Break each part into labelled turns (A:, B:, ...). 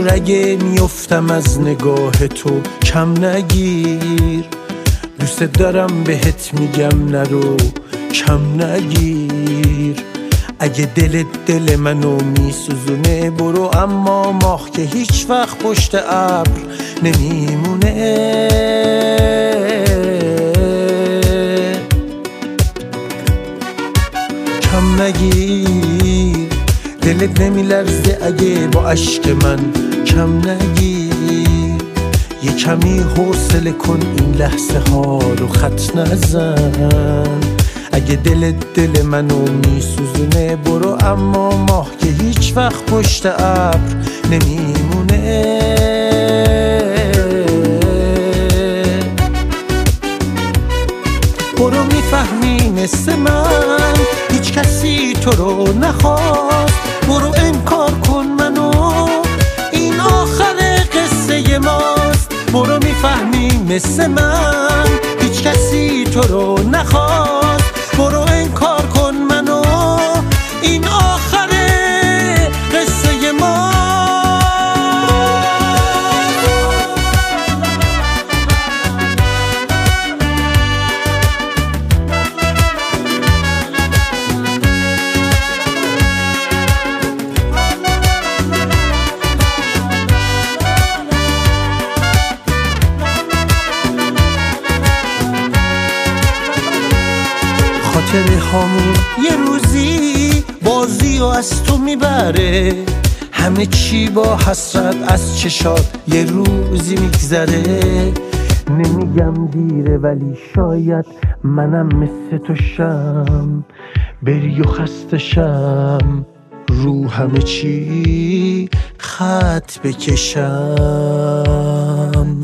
A: اینجور اگه میفتم از نگاه تو کم نگیر، دوست دارم بهت میگم نرو کم نگیر. اگه دلت دل منو میسوزونه برو، اما ماه که هیچ وقت پشت ابر نمیمونه. کم نگیر، دلت نمیلرزه اگه با عشق من کم نگیر. یه کمی حوصله کن این لحظه ها رو خط نزن. اگه دلت دل منو میسوزونه برو، اما ماه که هیچ وقت پشت ابر نمیمونه. برو میفهمی مثل من هیچ کسی تو رو نخواست، برو انکار کن منو این آخر قصه ماست. برو میفهمی مثل من هیچ کسی تو رو نخواست، برو انکار کن منو این آخر قصه ما. خاطره هامون یه روزی بازی و از تو میبره، همه چی با حسرت از چشات یه روزی میگذره. نمیگم دیره ولی شاید منم مثل تو شم، بری و خسته شم رو همه چی خط بکشم.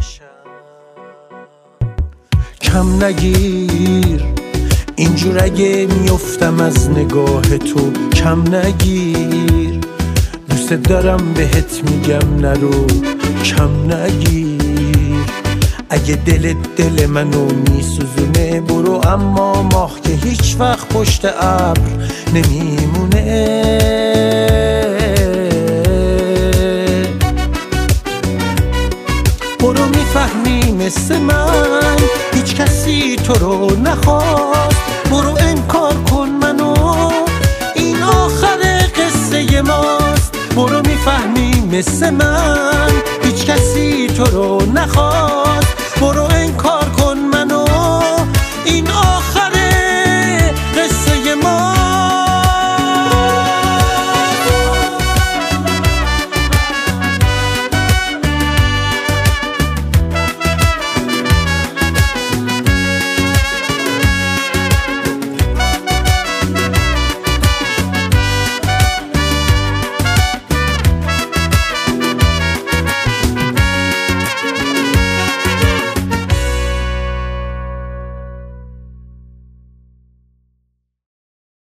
A: کم نگیر، اینجور اگه میفتم از نگاه تو کم نگیر، دوست دارم بهت میگم نرو کم نگیر. اگه دلت دل منو میسوزونه برو، اما ماه که هیچ وقت پشت ابر نمیمونه. برو میفهمی مثل من هیچ کسی تو رو نخواست، برو انکار کن منو این آخر قصه ماست. برو میفهمی مثل من هیچ کسی تو رو نخواست، برو انکار کن منو